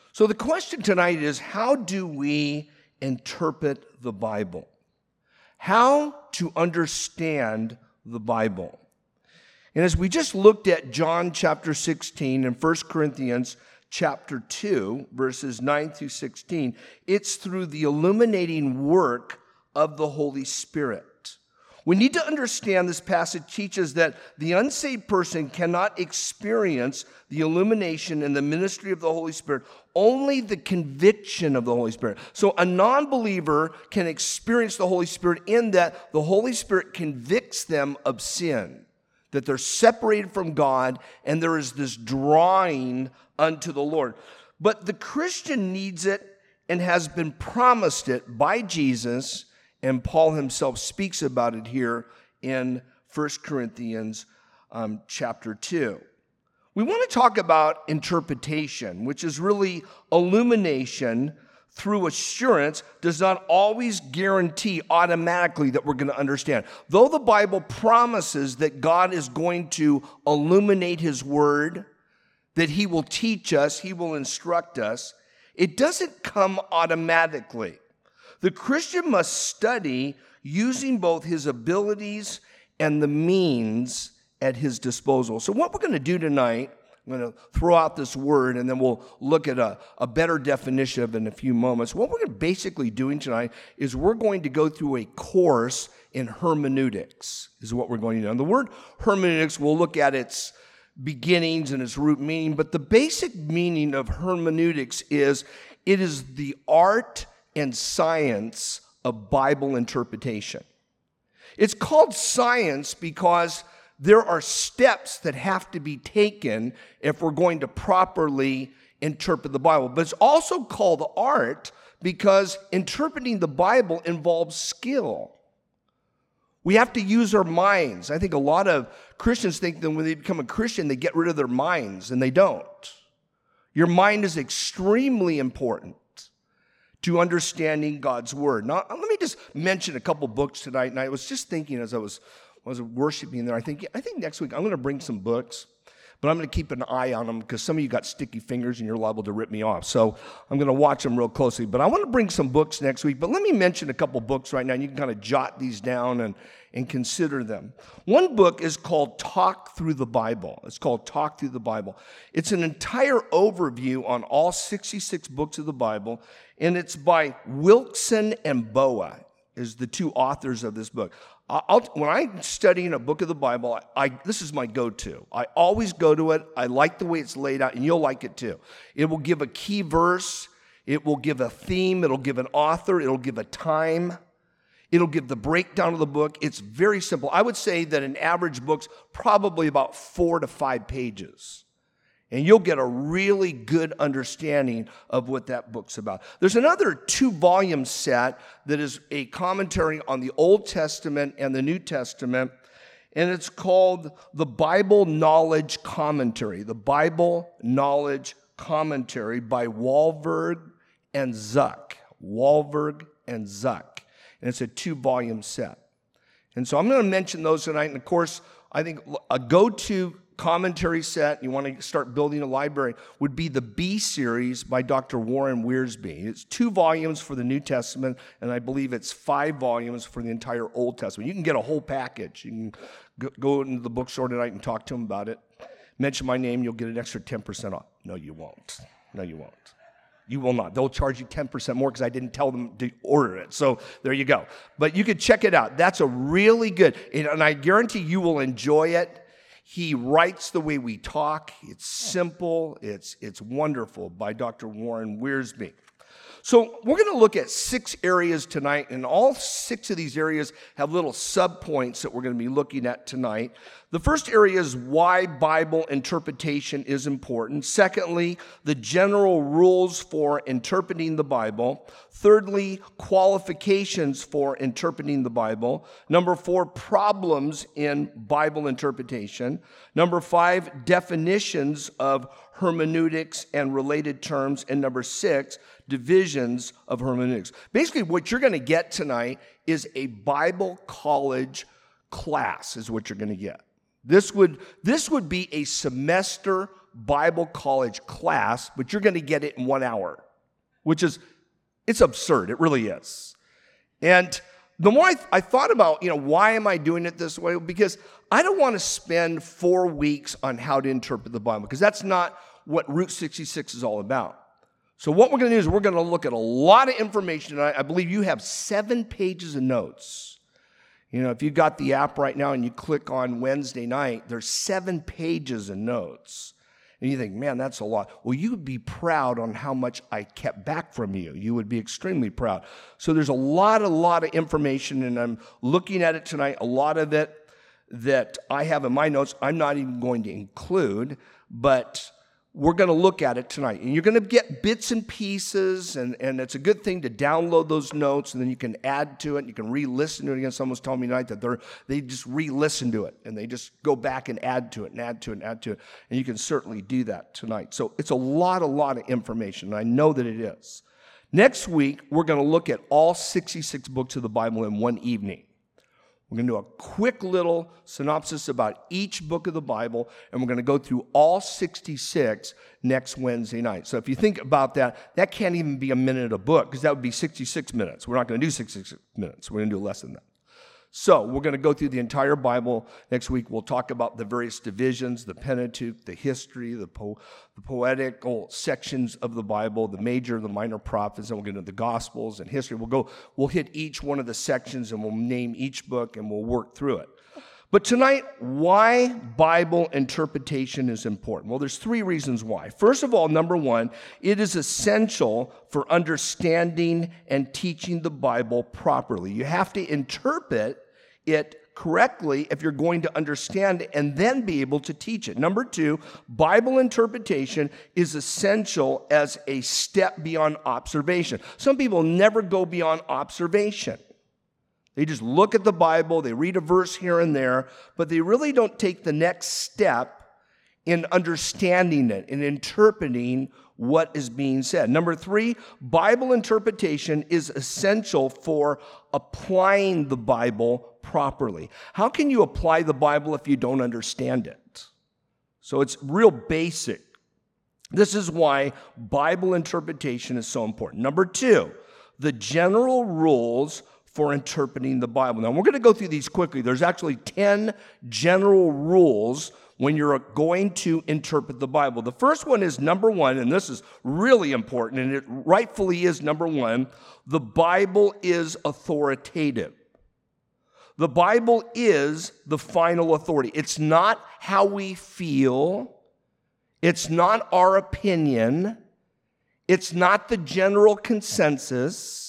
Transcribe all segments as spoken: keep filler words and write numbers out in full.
So the question tonight is, how do we interpret the Bible? How to understand the Bible? And as we just looked at John chapter sixteen and First Corinthians chapter two, verses nine through sixteen, it's through the illuminating work of the Holy Spirit. We need to understand this passage teaches that the unsaved person cannot experience the illumination and the ministry of the Holy Spirit, only the conviction of the Holy Spirit. So a non-believer can experience the Holy Spirit in that the Holy Spirit convicts them of sin, that they're separated from God, and there is this drawing unto the Lord. But the Christian needs it and has been promised it by Jesus, and Paul himself speaks about it here in First Corinthians um, chapter two. We want to talk about interpretation, which is really illumination through assurance, does not always guarantee automatically that we're going to understand. Though the Bible promises that God is going to illuminate his word, that he will teach us, he will instruct us, it doesn't come automatically. The Christian must study using both his abilities and the means at his disposal. So what we're going to do tonight, I'm going to throw out this word, and then we'll look at a, a better definition of it in a few moments. What we're basically doing tonight is we're going to go through a course in hermeneutics, is what we're going to do. And the word hermeneutics, we'll look at its beginnings and its root meaning, but the basic meaning of hermeneutics is it is the art and science of Bible interpretation. It's called science because there are steps that have to be taken if we're going to properly interpret the Bible. But it's also called art because interpreting the Bible involves skill. We have to use our minds. I think a lot of Christians think that when they become a Christian, they get rid of their minds, and they don't. Your mind is extremely important to understanding God's word. Now, let me just mention a couple books tonight. And I was just thinking as I was, was worshiping there, I think, I think next week I'm going to bring some books, but I'm going to keep an eye on them because some of you got sticky fingers and you're liable to rip me off. So I'm going to watch them real closely. But I want to bring some books next week. But let me mention a couple books right now, and you can kind of jot these down and, and consider them. One book is called Talk Through the Bible. It's called Talk Through the Bible. It's an entire overview on all sixty-six books of the Bible, and it's by Wilson and Boa, is the two authors of this book. I'll, when I'm studying a book of the Bible, I, I, this is my go-to. I always go to it. I like the way it's laid out, and you'll like it too. It will give a key verse. It will give a theme. It'll give an author. It'll give a time. It'll give the breakdown of the book. It's very simple. I would say that an average book's probably about four to five pages. And you'll get a really good understanding of what that book's about. There's another two-volume set that is a commentary on the Old Testament and the New Testament, and it's called the Bible Knowledge Commentary. The Bible Knowledge Commentary by Walberg and Zuck. Walberg and Zuck. And it's a two-volume set. And so I'm going to mention those tonight. And, of course, I think a go-to commentary set, you want to start building a library, would be the B series by Doctor Warren Wiersbe. It's two volumes for the New Testament, and I believe it's five volumes for the entire Old Testament. You can get a whole package. You can go into the bookstore tonight and talk to them about it. Mention my name, you'll get an extra ten percent off. No, you won't. No, you won't. You will not. They'll charge you ten percent more because I didn't tell them to order it. So there you go. But you could check it out. That's a really good, and I guarantee you will enjoy it. He writes the way we talk. It's simple. It's, it's wonderful by Doctor Warren Wiersbe. So we're going to look at six areas tonight, and all six of these areas have little subpoints that we're going to be looking at tonight. The first area is why Bible interpretation is important. Secondly, the general rules for interpreting the Bible. Thirdly, qualifications for interpreting the Bible. Number four, problems in Bible interpretation. Number five, definitions of hermeneutics and related terms. And number six, divisions of hermeneutics. Basically, what you're going to get tonight is a Bible college class is what you're going to get. This would, this would be a semester Bible college class, but you're going to get it in one hour, which is, it's absurd. It really is. And the more I, th- I thought about, you know, why am I doing it this way? Because I don't want to spend four weeks on how to interpret the Bible, because that's not what Route sixty-six is all about. So what we're going to do is we're going to look at a lot of information. I, I believe you have seven pages of notes. You know, if you got the app right now and you click on Wednesday night, there's seven pages of notes. And you think, man, that's a lot. Well, you would be proud on how much I kept back from you. You would be extremely proud. So there's a lot, a lot of information, and I'm looking at it tonight. A lot of it that I have in my notes, I'm not even going to include, but we're going to look at it tonight. And you're going to get bits and pieces, and, and it's a good thing to download those notes, and then you can add to it. You can re-listen to it again. Someone was telling me tonight that they're, they just re-listen to it, and they just go back and add to it, and add to it, and add to it. And you can certainly do that tonight. So it's a lot, a lot of information, and I know that it is. Next week, we're going to look at all sixty-six books of the Bible in one evening. We're going to do a quick little synopsis about each book of the Bible, and we're going to go through all sixty-six next Wednesday night. So if you think about that, that can't even be a minute a book, because that would be sixty-six minutes. We're not going to do sixty-six minutes. We're going to do less than that. So we're going to go through the entire Bible. Next week, we'll talk about the various divisions, the Pentateuch, the history, the, po- the poetical sections of the Bible, the major, the minor prophets, and we'll get into the Gospels and history. We'll go, we'll hit each one of the sections, and we'll name each book, and we'll work through it. But tonight, why Bible interpretation is important? Well, there's three reasons why. First of all, number one, it is essential for understanding and teaching the Bible properly. You have to interpret it correctly if you're going to understand it and then be able to teach it. Number two, Bible interpretation is essential as a step beyond observation. Some people never go beyond observation. They just look at the Bible, they read a verse here and there, but they really don't take the next step in understanding it and interpreting what is being said. Number three, Bible interpretation is essential for applying the Bible properly. How can you apply the Bible if you don't understand it? So it's real basic. This is why Bible interpretation is so important. Number two, the general rules for interpreting the Bible. Now, we're going to go through these quickly. There's actually ten general rules when you're going to interpret the Bible. The first one is number one, and this is really important, and it rightfully is number one, the Bible is authoritative. The Bible is the final authority. It's not how we feel. It's not our opinion. It's not the general consensus.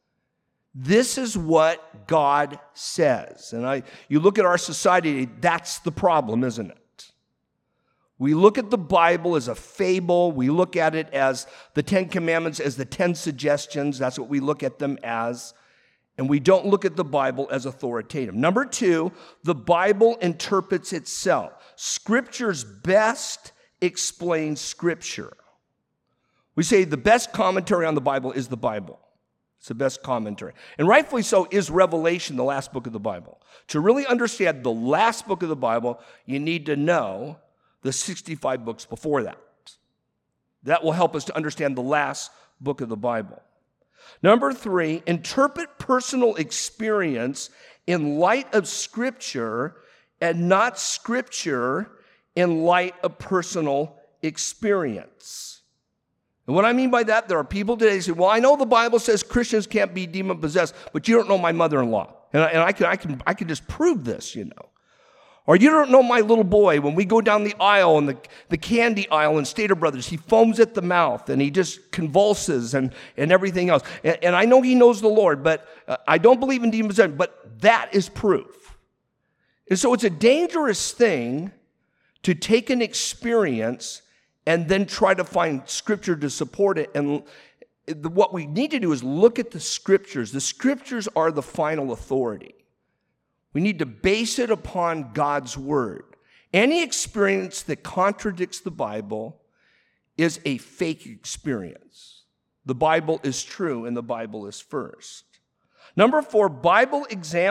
This is what God says. And I, you look at our society, that's the problem, isn't it? We look at the Bible as a fable. We look at it as the Ten Commandments, as the ten suggestions. That's what we look at them as. And we don't look at the Bible as authoritative. Number two, the Bible interprets itself. Scriptures best explain Scripture. We say the best commentary on the Bible is the Bible. It's the best commentary. And rightfully so is Revelation, the last book of the Bible. To really understand the last book of the Bible, you need to know the sixty-five books before that. That will help us to understand the last book of the Bible. Number three, interpret personal experience in light of Scripture and not Scripture in light of personal experience. And what I mean by that, there are people today who say, well, I know the Bible says Christians can't be demon-possessed, but you don't know my mother-in-law. And I, and I can, I can, I can just prove this, you know. Or you don't know my little boy. When we go down the aisle, in the, the candy aisle in Stater Brothers, he foams at the mouth, and he just convulses and, and everything else. And, and I know he knows the Lord, but uh, I don't believe in demon-possession, but that is proof. And so it's a dangerous thing to take an experience and then try to find Scripture to support it. And what we need to do is look at the Scriptures. The Scriptures are the final authority. We need to base it upon God's Word. Any experience that contradicts the Bible is a fake experience. The Bible is true, and the Bible is first. Number four, Bible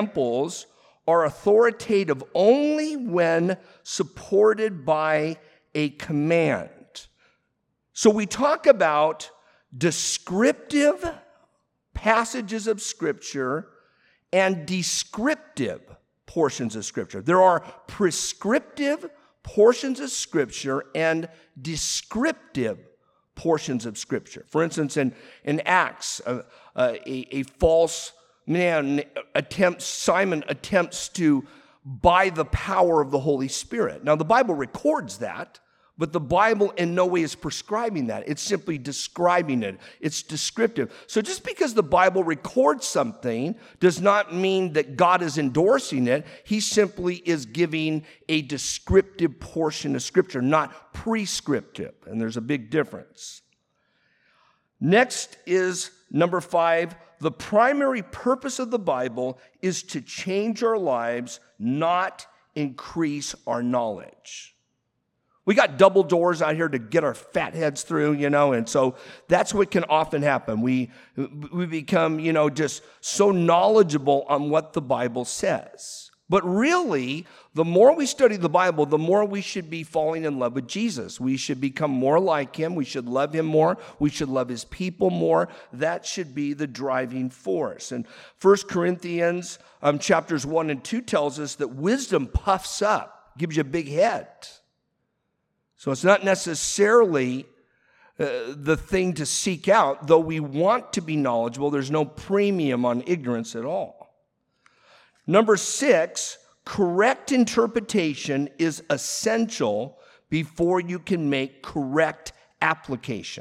examples are authoritative only when supported by a command. So we talk about descriptive passages of Scripture and descriptive portions of Scripture. There are prescriptive portions of Scripture and descriptive portions of Scripture. For instance, in, in Acts, uh, uh, a, a false man attempts, Simon attempts to buy the power of the Holy Spirit. Now, the Bible records that, but the Bible in no way is prescribing that. It's simply describing it. It's descriptive. So just because the Bible records something does not mean that God is endorsing it. He simply is giving a descriptive portion of Scripture, not prescriptive. And there's a big difference. Next is number five. The primary purpose of the Bible is to change our lives, not increase our knowledge. We got double doors out here to get our fat heads through, you know, and so that's what can often happen. We, we become, you know, just so knowledgeable on what the Bible says. But really, the more we study the Bible, the more we should be falling in love with Jesus. We should become more like him. We should love him more. We should love his people more. That should be the driving force. And First Corinthians um, chapters one and two tells us that wisdom puffs up, gives you a big head. So it's not necessarily uh, the thing to seek out, though we want to be knowledgeable. There's no premium on ignorance at all. Number six, correct interpretation is essential before you can make correct application.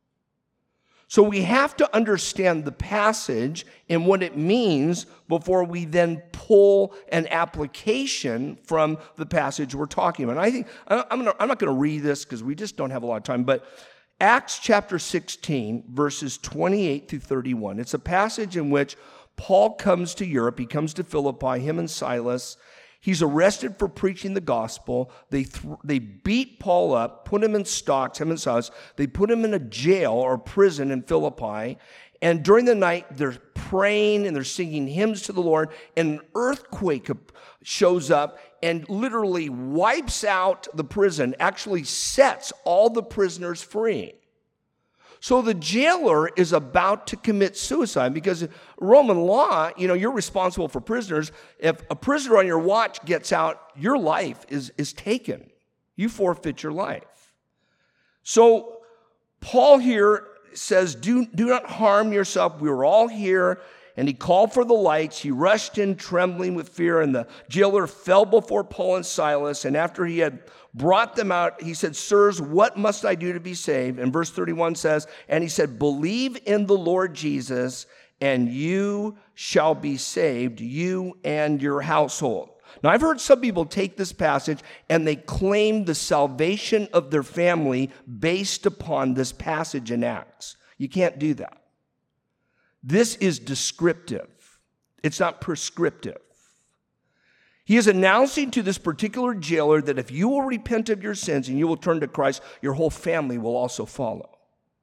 So we have to understand the passage and what it means before we then pull an application from the passage we're talking about. And I think I'm, gonna, I'm not going to read this because we just don't have a lot of time, but Acts chapter sixteen, verses twenty-eight through thirty-one. It's a passage in which Paul comes to Europe. He comes to Philippi, him and Silas. He's arrested for preaching the gospel. They th- they beat Paul up, put him in stocks, him and Silas. They put him in a jail or prison in Philippi. And during the night, they're praying and they're singing hymns to the Lord. And an earthquake shows up and literally wipes out the prison, actually sets all the prisoners free. So the jailer is about to commit suicide because Roman law, you know, you're responsible for prisoners. If a prisoner on your watch gets out, your life is, is taken. You forfeit your life. So Paul here says, do, do not harm yourself. We were all here. And he called for the lights. He rushed in trembling with fear, and the jailer fell before Paul and Silas. And after he had brought them out, he said, "Sirs, what must I do to be saved?" And verse thirty-one says, and he said, "Believe in the Lord Jesus, and you shall be saved, you and your household." Now, I've heard some people take this passage and they claim the salvation of their family based upon this passage in Acts. You can't do that. This is descriptive. It's not prescriptive. He is announcing to this particular jailer that if you will repent of your sins and you will turn to Christ, your whole family will also follow.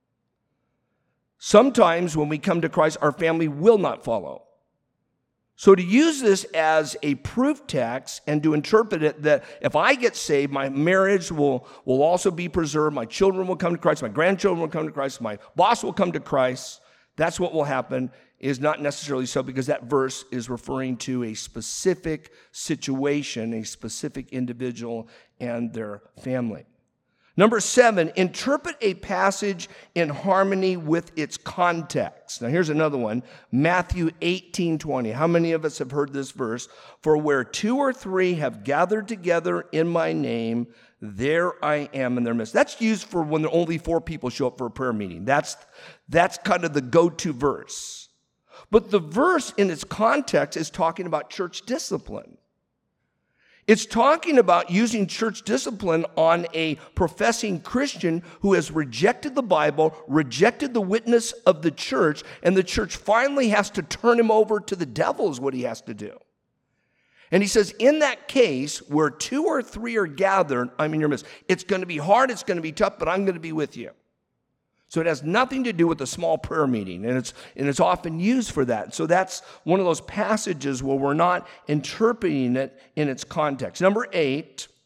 Sometimes when we come to Christ, our family will not follow. So to use this as a proof text and to interpret it that if I get saved, my marriage will, will also be preserved, my children will come to Christ, my grandchildren will come to Christ, my boss will come to Christ, that's what will happen, is not necessarily so, because that verse is referring to a specific situation, a specific individual and their family. Number seven, interpret a passage in harmony with its context. Now here's another one, Matthew eighteen twenty. How many of us have heard this verse? For where two or three have gathered together in my name, there I am in their midst. That's used for when only four people show up for a prayer meeting. That's, that's kind of the go-to verse. But the verse in its context is talking about church discipline. It's talking about using church discipline on a professing Christian who has rejected the Bible, rejected the witness of the church, and the church finally has to turn him over to the devil is what he has to do. And he says, in that case, where two or three are gathered, I'm in your midst. It's going to be hard, it's going to be tough, but I'm going to be with you. So it has nothing to do with a small prayer meeting, and it's, and it's often used for that. So that's one of those passages where we're not interpreting it in its context. Number eight,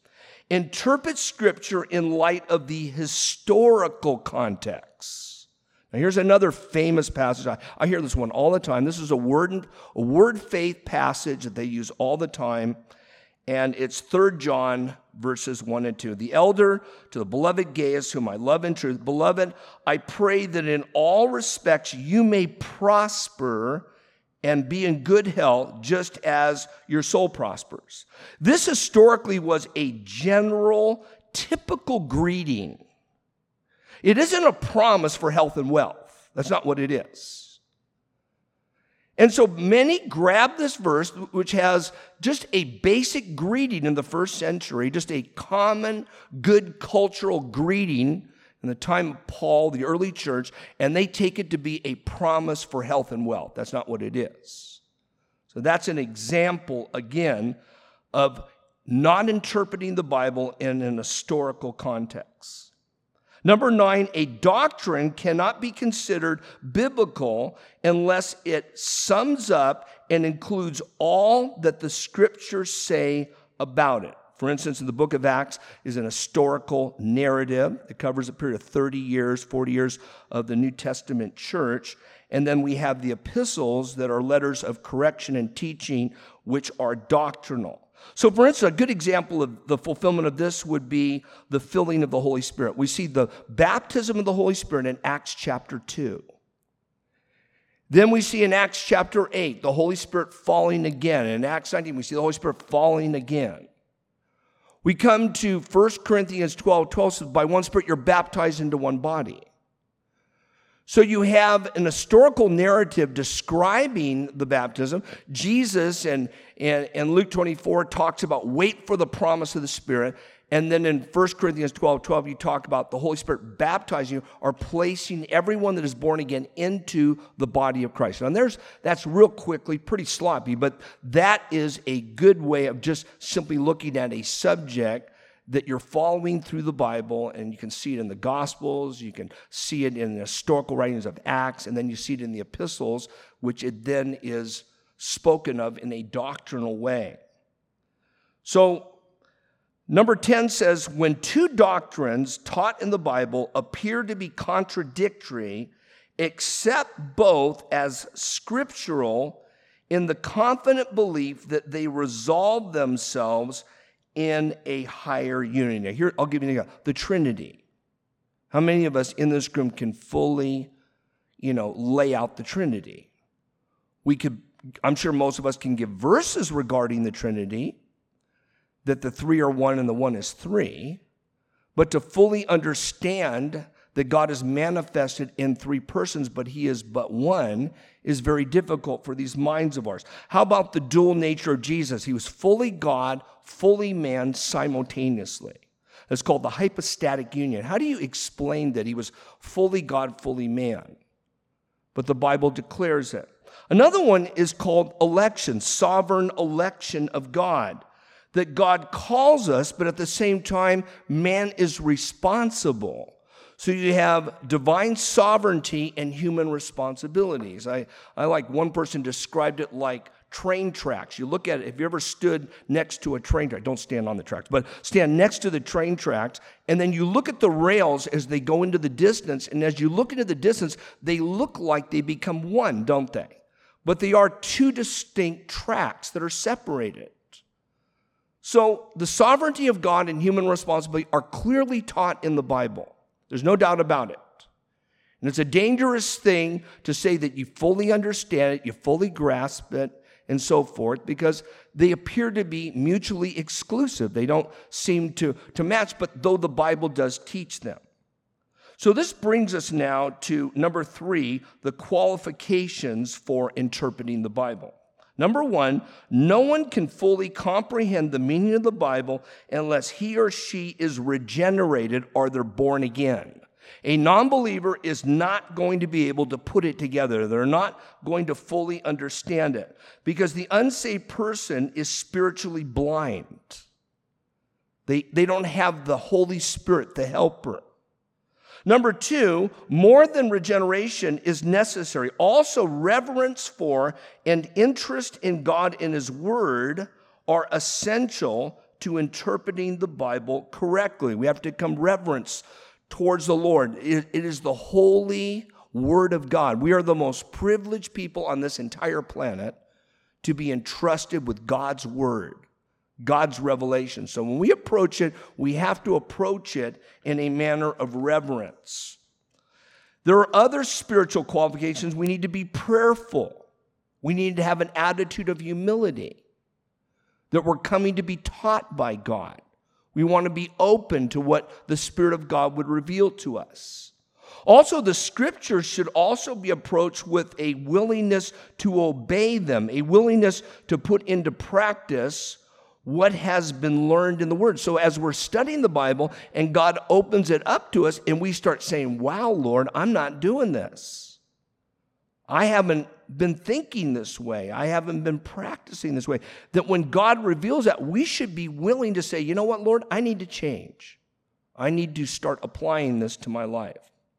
Interpret Scripture in light of the historical context. Now, here's another famous passage. I, I hear this one all the time. This is a word, a word faith passage that they use all the time, and it's Third John verses one and two. The elder to the beloved Gaius, whom I love in truth. Beloved, I pray that in all respects you may prosper and be in good health, just as your soul prospers. This historically was a general, typical greeting. It isn't a promise for health and wealth. That's not what it is. And so many grab this verse, which has just a basic greeting in the first century, just a common, good cultural greeting in the time of Paul, the early church, and they take it to be a promise for health and wealth. That's not what it is. So that's an example, again, of not interpreting the Bible in an historical context. Number nine, a doctrine cannot be considered biblical unless it sums up and includes all that the Scriptures say about it. For instance, in the book of Acts is an historical narrative. It covers a period of thirty years, forty years of the New Testament church. And then we have the epistles that are letters of correction and teaching, which are doctrinal. So, for instance, a good example of the fulfillment of this would be the filling of the Holy Spirit. We see the baptism of the Holy Spirit in Acts chapter two. Then we see in Acts chapter eight, the Holy Spirit falling again. In Acts nineteen, we see the Holy Spirit falling again. We come to First Corinthians twelve, twelve says, by one Spirit you're baptized into one body. So you have an historical narrative describing the baptism. Jesus and, and, and Luke twenty-four talks about wait for the promise of the Spirit. And then in First Corinthians twelve, twelve, you talk about the Holy Spirit baptizing you or placing everyone that is born again into the body of Christ. Now there's, that's real quickly, pretty sloppy, but that is a good way of just simply looking at a subject that you're following through the Bible, and you can see it in the Gospels, you can see it in the historical writings of Acts, and then you see it in the epistles, which it then is spoken of in a doctrinal way. So, number ten says, when two doctrines taught in the Bible appear to be contradictory, accept both as scriptural in the confident belief that they resolve themselves in a higher unity. Now, here, I'll give you an example. The Trinity. How many of us in this room can fully, you know, lay out the Trinity? We could, I'm sure most of us can give verses regarding the Trinity, that the three are one and the one is three, but to fully understand that God is manifested in three persons, but he is but one, is very difficult for these minds of ours. How about the dual nature of Jesus? He was fully God, fully man simultaneously. It's called the hypostatic union. How do you explain that he was fully God, fully man? But the Bible declares it. Another one is called election, sovereign election of God. That God calls us, but at the same time, man is responsible. So you have divine sovereignty and human responsibilities. I, I like one person described it like train tracks. You look at it, have you ever stood next to a train track? Don't stand on the tracks, but stand next to the train tracks, and then you look at the rails as they go into the distance, and as you look into the distance, they look like they become one, don't they? But they are two distinct tracks that are separated. So the sovereignty of God and human responsibility are clearly taught in the Bible. There's no doubt about it. And it's a dangerous thing to say that you fully understand it, you fully grasp it, and so forth, because they appear to be mutually exclusive. They don't seem to, to match, but though the Bible does teach them. So this brings us now to number three, the qualifications for interpreting the Bible. Number one, no one can fully comprehend the meaning of the Bible unless he or she is regenerated or they're born again. A non-believer is not going to be able to put it together. They're not going to fully understand it because the unsaved person is spiritually blind. They, they don't have the Holy Spirit, the helper. Number two, more than regeneration is necessary. Also, reverence for and interest in God and his word are essential to interpreting the Bible correctly. We have to come reverence towards the Lord. It, it is the holy Word of God. We are the most privileged people on this entire planet to be entrusted with God's Word, God's revelation. So when we approach it, we have to approach it in a manner of reverence. There are other spiritual qualifications. We need to be prayerful. We need to have an attitude of humility, that we're coming to be taught by God. We want to be open to what the Spirit of God would reveal to us. Also, the Scriptures should also be approached with a willingness to obey them, a willingness to put into practice what has been learned in the Word. So as we're studying the Bible and God opens it up to us and we start saying, wow, Lord, I'm not doing this. I haven't been thinking this way. I haven't been practicing this way. That when God reveals that, we should be willing to say, you know what, Lord, I need to change. I need to start applying this to my life.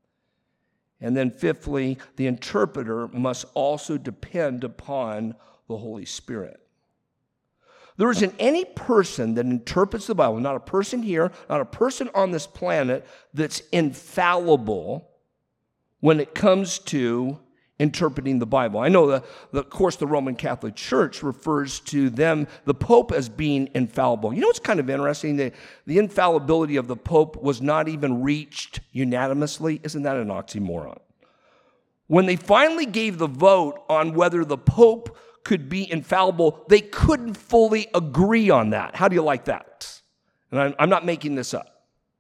And then fifthly, the interpreter must also depend upon the Holy Spirit. There isn't any person that interprets the Bible, not a person here, not a person on this planet, that's infallible when it comes to interpreting the Bible. I know, the, the, of course, the Roman Catholic Church refers to them, the Pope, as being infallible. You know what's kind of interesting? The, the infallibility of the Pope was not even reached unanimously. Isn't that an oxymoron? When they finally gave the vote on whether the Pope could be infallible, they couldn't fully agree on that. How do you like that? And I'm, I'm not making this up.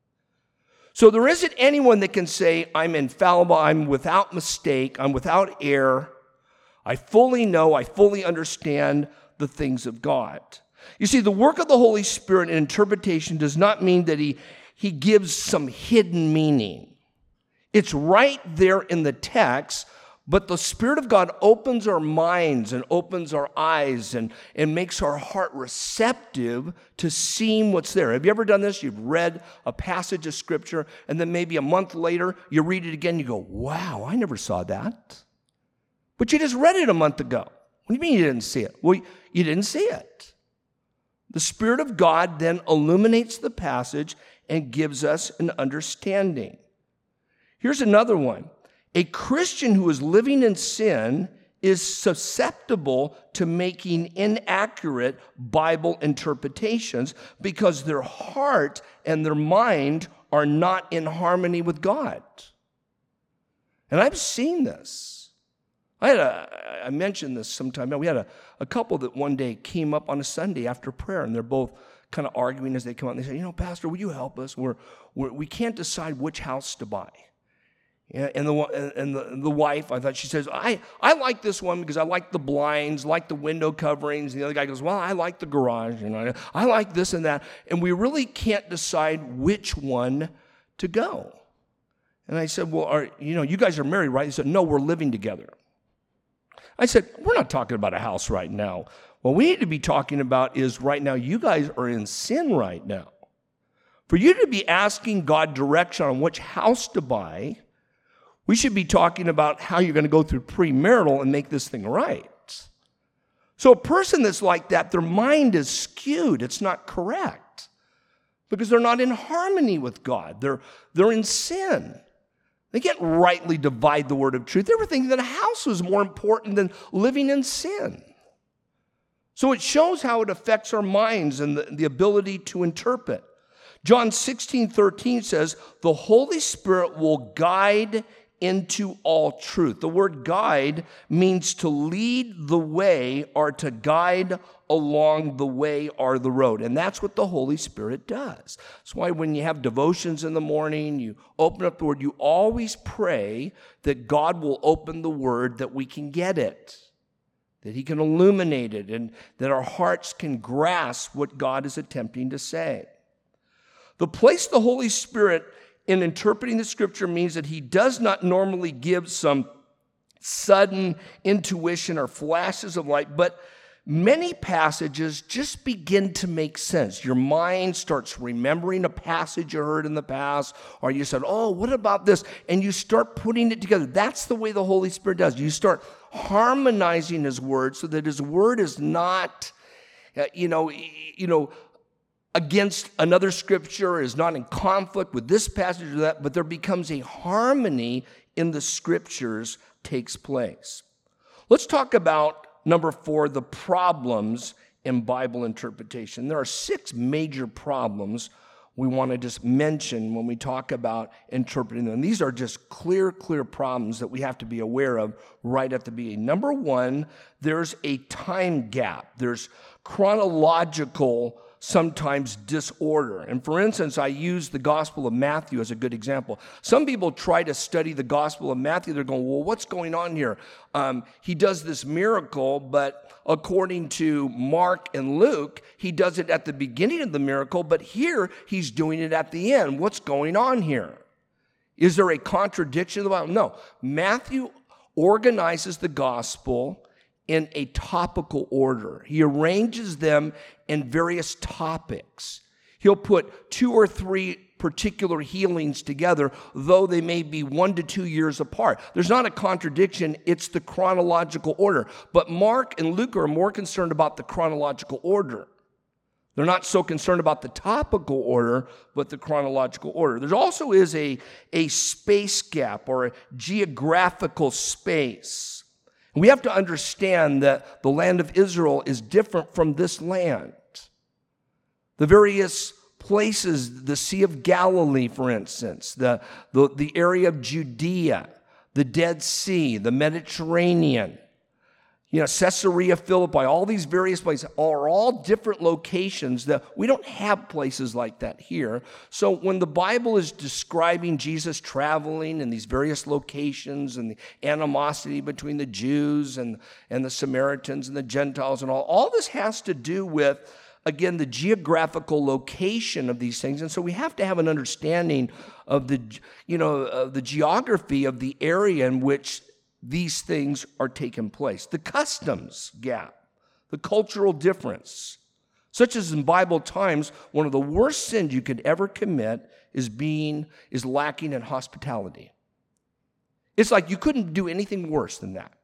So there isn't anyone that can say, I'm infallible, I'm without mistake, I'm without error. I fully know, I fully understand the things of God. You see, the work of the Holy Spirit in interpretation does not mean that he, he gives some hidden meaning. It's right there in the text, but the Spirit of God opens our minds and opens our eyes and, and makes our heart receptive to seeing what's there. Have you ever done this? You've read a passage of Scripture, and then maybe a month later, you read it again, you go, wow, I never saw that. But you just read it a month ago. What do you mean you didn't see it? Well, you didn't see it. The Spirit of God then illuminates the passage and gives us an understanding. Here's another one. A Christian who is living in sin is susceptible to making inaccurate Bible interpretations because their heart and their mind are not in harmony with God. And I've seen this. I had a, I mentioned this sometime. We had a, a couple that one day came up on a Sunday after prayer, and they're both kind of arguing as they come out. And they say, you know, Pastor, will you help us? We're, we're, we can't decide which house to buy. Yeah, and the and the, the wife, I thought, she says, I, I like this one because I like the blinds, like the window coverings. And the other guy goes, well, I like the garage, and I, I like this and that. And we really can't decide which one to go. And I said, well, are, you know, you guys are married, right? He said, no, we're living together. I said, we're not talking about a house right now. What we need to be talking about is right now, you guys are in sin right now. For you to be asking God direction on which house to buy, we should be talking about how you're going to go through premarital and make this thing right. So a person that's like that, their mind is skewed. It's not correct because they're not in harmony with God. They're, they're in sin. They can't rightly divide the word of truth. They were thinking that a house was more important than living in sin. So it shows how it affects our minds and the, the ability to interpret. John sixteen thirteen says, the Holy Spirit will guide into all truth. The word guide means to lead the way or to guide along the way or the road. And that's what the Holy Spirit does. That's why when you have devotions in the morning, you open up the Word, you always pray that God will open the Word that we can get it, that He can illuminate it, and that our hearts can grasp what God is attempting to say. The place the Holy Spirit in interpreting the Scripture means that He does not normally give some sudden intuition or flashes of light, but many passages just begin to make sense. Your mind starts remembering a passage you heard in the past, or you said, oh, what about this? And you start putting it together. That's the way the Holy Spirit does. You start harmonizing His Word so that His Word is not, uh, you know, you know, against another scripture, is not in conflict with this passage or that, but there becomes a harmony in the scriptures takes place. Let's talk about, number four, the problems in Bible interpretation. There are six major problems we want to just mention when we talk about interpreting them. These are just clear, clear problems that we have to be aware of right at the beginning. Number one, there's a time gap. There's chronological sometimes disorder. And for instance, I use the Gospel of Matthew as a good example. Some people try to study the Gospel of Matthew. They're going, well, what's going on here? Um, he does this miracle, but according to Mark and Luke, he does it at the beginning of the miracle, but here he's doing it at the end. What's going on here? Is there a contradiction in the Bible? No. Matthew organizes the gospel in a topical order. He arranges them in various topics. He'll put two or three particular healings together, though they may be one to two years apart. There's not a contradiction, it's the chronological order. But Mark and Luke are more concerned about the chronological order. They're not so concerned about the topical order, but the chronological order. There also is a, a space gap or a geographical space. We have to understand that the land of Israel is different from this land. The various places, the Sea of Galilee, for instance, the, the, the area of Judea, the Dead Sea, the Mediterranean, you know, Caesarea Philippi, all these various places are all different locations that we don't have places like that here. So when the Bible is describing Jesus traveling in these various locations and the animosity between the Jews and, and the Samaritans and the Gentiles and all, all this has to do with, again, the geographical location of these things. And so we have to have an understanding of the, you know, of the geography of the area in which these things are taking place. The customs gap, the cultural difference, such as in Bible times, one of the worst sins you could ever commit is being, is lacking in hospitality. It's like you couldn't do anything worse than that.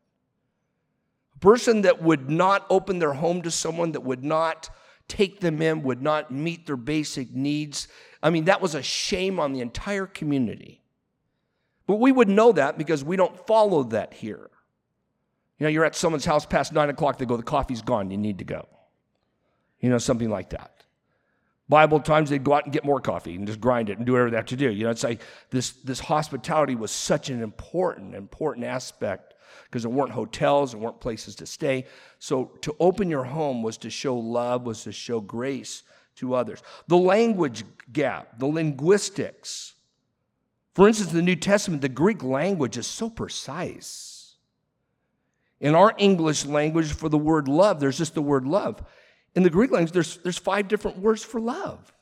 A person that would not open their home to someone, that would not take them in, would not meet their basic needs. I mean, that was a shame on the entire community. But we would know that because we don't follow that here. You know, you're at someone's house past nine o'clock, they go, the coffee's gone, you need to go. You know, something like that. Bible times, they'd go out and get more coffee and just grind it and do whatever they have to do. You know, it's like this, this hospitality was such an important, important aspect because there weren't hotels, there weren't places to stay. So to open your home was to show love, was to show grace to others. The language gap, the linguistics. For instance, in the New Testament, the Greek language is so precise. In our English language, for the word love, there's just the word love. In the Greek language, there's, there's five different words for love.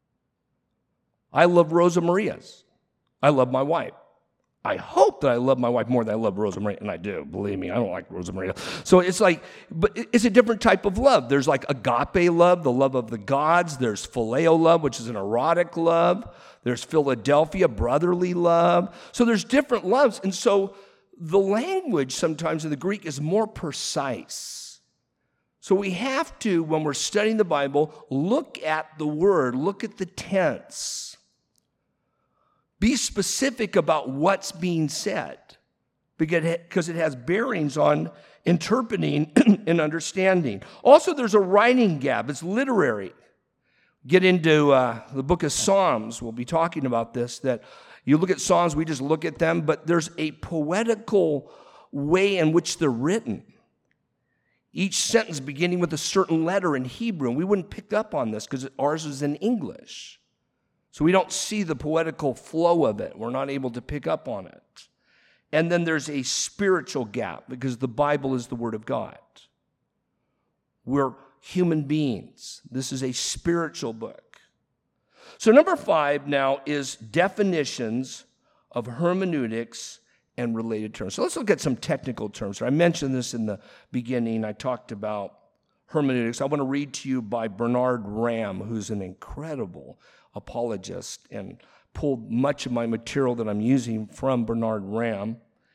I love Rosa Maria's. I love my wife. I hope that I love my wife more than I love Rosa Maria, and I do, believe me, I don't like Rosa Maria. So it's like, but it's a different type of love. There's like agape love, the love of the gods. There's phileo love, which is an erotic love. There's Philadelphia, brotherly love. So there's different loves. And so the language sometimes in the Greek is more precise. So we have to, when we're studying the Bible, look at the word, look at the tense. Be specific about what's being said because it has bearings on interpreting and understanding. Also, there's a writing gap. It's literary. Get into uh, the book of Psalms. We'll be talking about this, that you look at Psalms, we just look at them, but there's a poetical way in which they're written. Each sentence beginning with a certain letter in Hebrew, and we wouldn't pick up on this because ours is in English. So we don't see the poetical flow of it. We're not able to pick up on it. And then there's a spiritual gap because the Bible is the Word of God. We're human beings. This is a spiritual book. So number five now is definitions of hermeneutics and related terms. So let's look at some technical terms. I mentioned this in the beginning. I talked about hermeneutics. I want to read to you by Bernard Ramm, who's an incredible apologist and pulled much of my material that I'm using from Bernard Ramm.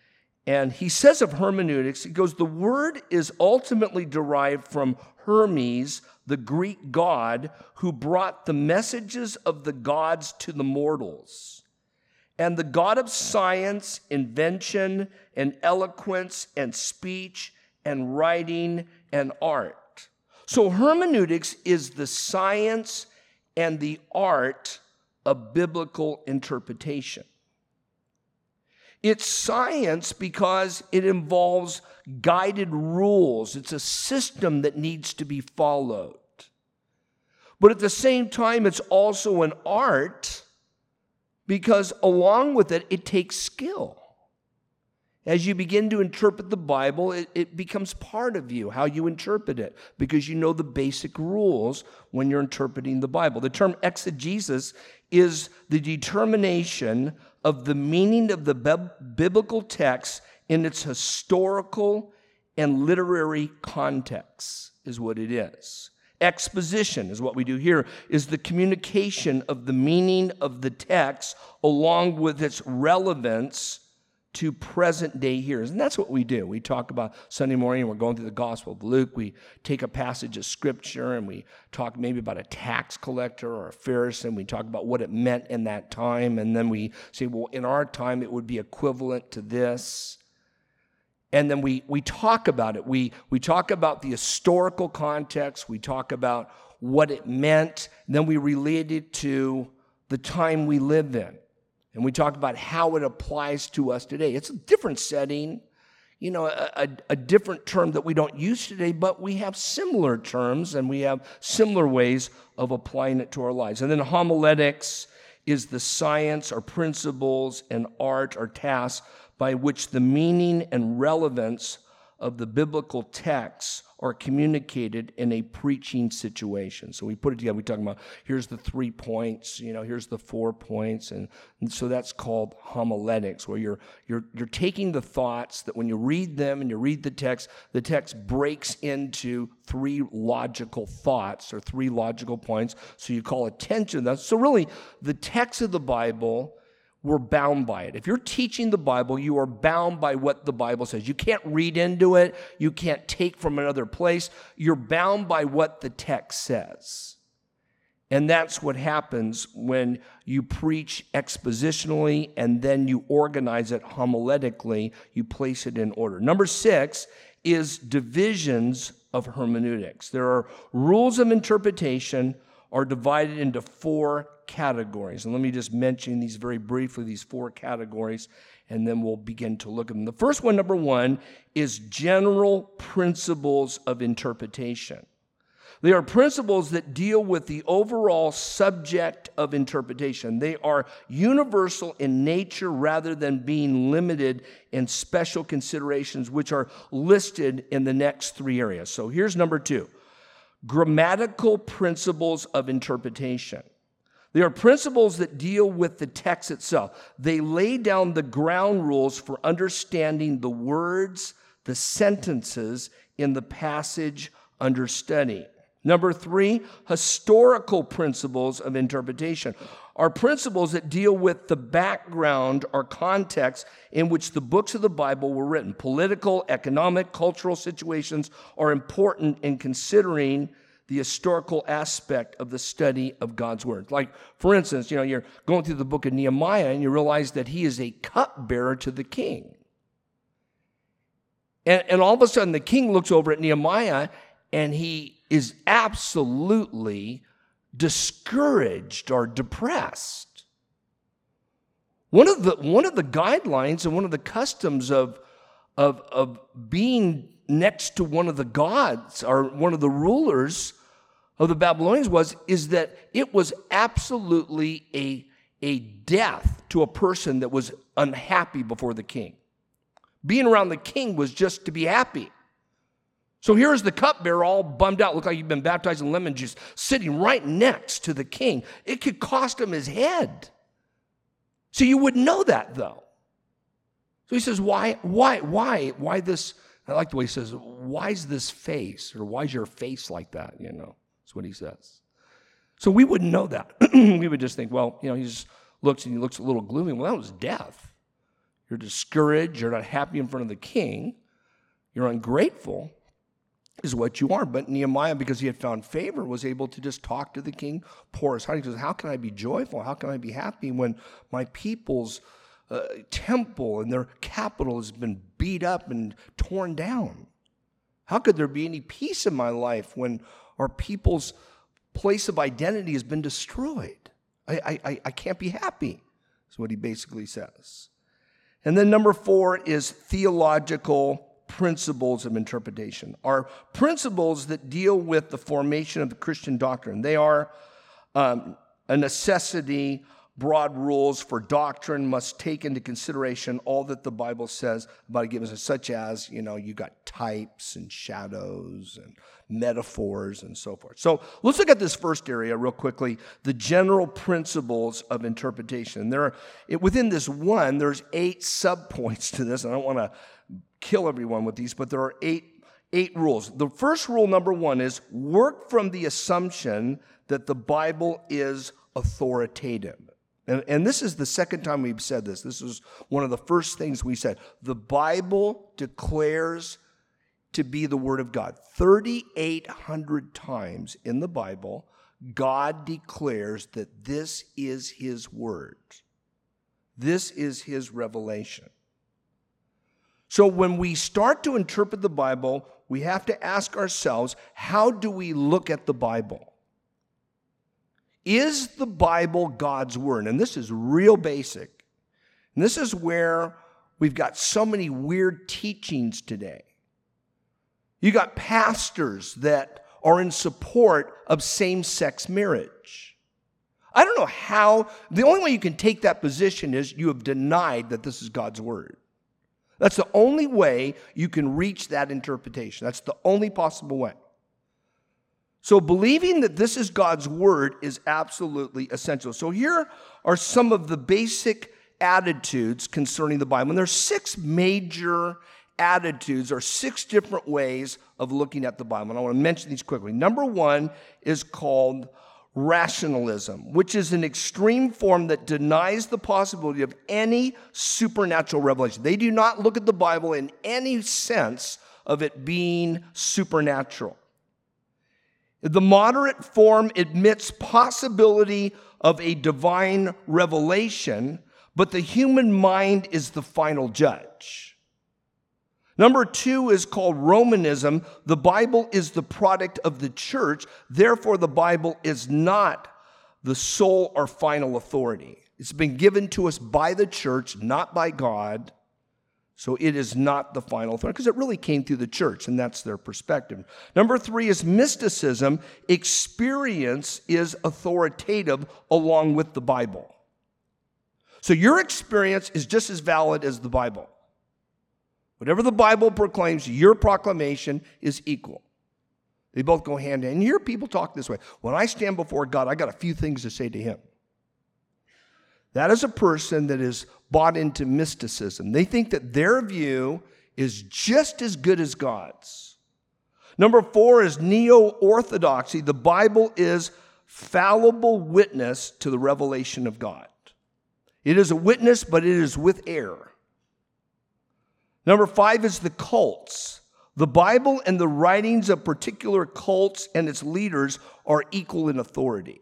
And he says of hermeneutics, he goes, the word is ultimately derived from Hermes, the Greek god, who brought the messages of the gods to the mortals. And the god of science, invention, and eloquence, and speech, and writing, and art. So hermeneutics is the science and the art of biblical interpretation. It's science because it involves guided rules. It's a system that needs to be followed. But at the same time, it's also an art because along with it, it takes skill. As you begin to interpret the Bible, it, it becomes part of you, how you interpret it, because you know the basic rules when you're interpreting the Bible. The term exegesis is the determination of the meaning of the biblical text in its historical and literary context, is what it is. Exposition is what we do here, is the communication of the meaning of the text along with its relevance to present day hearers. And that's what we do. We talk about Sunday morning, we're going through the Gospel of Luke. We take a passage of Scripture and we talk maybe about a tax collector or a Pharisee, and we talk about what it meant in that time. And then we say, well, in our time, it would be equivalent to this. And then we, we talk about it. We, we talk about the historical context. We talk about what it meant. Then we relate it to the time we live in. And we talk about how it applies to us today. It's a different setting, you know, a, a, a different term that we don't use today, but we have similar terms and we have similar ways of applying it to our lives. And then homiletics is the science or principles and art or tasks by which the meaning and relevance of the biblical texts are communicated in a preaching situation. So we put it together. We talk about here's the three points, you know, here's the four points, and, and so that's called homiletics, where you're you're you're taking the thoughts that when you read them and you read the text, the text breaks into three logical thoughts or three logical points. So you call attention to that. So really, the text of the Bible, we're bound by it. If you're teaching the Bible, you are bound by what the Bible says. You can't read into it. You can't take from another place. You're bound by what the text says. And that's what happens when you preach expositionally and then you organize it homiletically. You place it in order. Number six is divisions of hermeneutics. There are rules of interpretation are divided into four categories. And let me just mention these very briefly, these four categories, and then we'll begin to look at them. The first one, number one, is general principles of interpretation. They are principles that deal with the overall subject of interpretation. They are universal in nature rather than being limited in special considerations, which are listed in the next three areas. So here's number two. Grammatical principles of interpretation. They are principles that deal with the text itself. They lay down the ground rules for understanding the words, the sentences in the passage under study. Number three, historical principles of interpretation are principles that deal with the background or context in which the books of the Bible were written. Political, economic, cultural situations are important in considering the historical aspect of the study of God's word. Like, for instance, you know, you're going through the book of Nehemiah and you realize that he is a cupbearer to the king. And, and all of a sudden the king looks over at Nehemiah and he is absolutely discouraged or depressed. One of the one of the guidelines and one of the customs of, of, of being next to one of the gods or one of the rulers of the Babylonians was is that it was absolutely a, a death to a person that was unhappy before the king. Being around the king was just to be happy. So here's the cupbearer all bummed out, looked like he'd been baptized in lemon juice, sitting right next to the king. It could cost him his head. So you wouldn't know that, though. So he says, why, why, why, why this? I like the way he says, why's this face? Or why's your face like that? You know, that's what he says. So we wouldn't know that. We would just think, well, you know, he just looks and he looks a little gloomy. Well, that was death. you're discouraged, you're not happy in front of the king, you're ungrateful, is what you are. But Nehemiah, because he had found favor, was able to just talk to the king, pour his heart. He says, how can I be joyful? How can I be happy when my people's uh, temple and their capital has been beat up and torn down? How could there be any peace in my life when our people's place of identity has been destroyed? I, I, I can't be happy, is what he basically says. And then number four is theological principles of interpretation, are principles that deal with the formation of the Christian doctrine. They are um, a necessity. Broad rules for doctrine must take into consideration all that the Bible says about a given, such as, you know, you got types and shadows and metaphors and so forth. So let's look at this first area real quickly, the general principles of interpretation. There are, it, within this one, there's eight subpoints to this. I don't want to kill everyone with these, but there are eight, eight rules. The first rule, number one, is work from the assumption that the Bible is authoritative. And, and this is the second time we've said this. This is one of the first things we said. The Bible declares to be the Word of God. thirty-eight hundred times in the Bible, God declares that this is His Word. This is His revelation. So when we start to interpret the Bible, we have to ask ourselves, how do we look at the Bible? Is the Bible God's Word? And this is real basic. And this is where we've got so many weird teachings today. You got pastors that are in support of same-sex marriage. I don't know how. The only way you can take that position is you have denied that this is God's Word. That's the only way you can reach that interpretation. That's the only possible way. So believing that this is God's Word is absolutely essential. So here are some of the basic attitudes concerning the Bible. And there's six major attitudes or six different ways of looking at the Bible. And I want to mention these quickly. Number one is called rationalism, which is an extreme form that denies the possibility of any supernatural revelation. They do not look at the Bible in any sense of it being supernatural. The moderate form admits possibility of a divine revelation, but the human mind is the final judge. Number two is called Romanism. The Bible is the product of the church. Therefore, the Bible is not the sole or final authority. It's been given to us by the church, not by God. So it is not the final authority, because it really came through the church, and that's their perspective. Number three is mysticism. Experience is authoritative along with the Bible. So your experience is just as valid as the Bible. Whatever the Bible proclaims, your proclamation is equal. They both go hand in hand. And you hear people talk this way. When I stand before God, I got a few things to say to Him. That is a person that is bought into mysticism. They think that their view is just as good as God's. Number four is neo-orthodoxy. The Bible is fallible witness to the revelation of God. It is a witness, but it is with error. Number five is the cults. The Bible and the writings of particular cults and its leaders are equal in authority.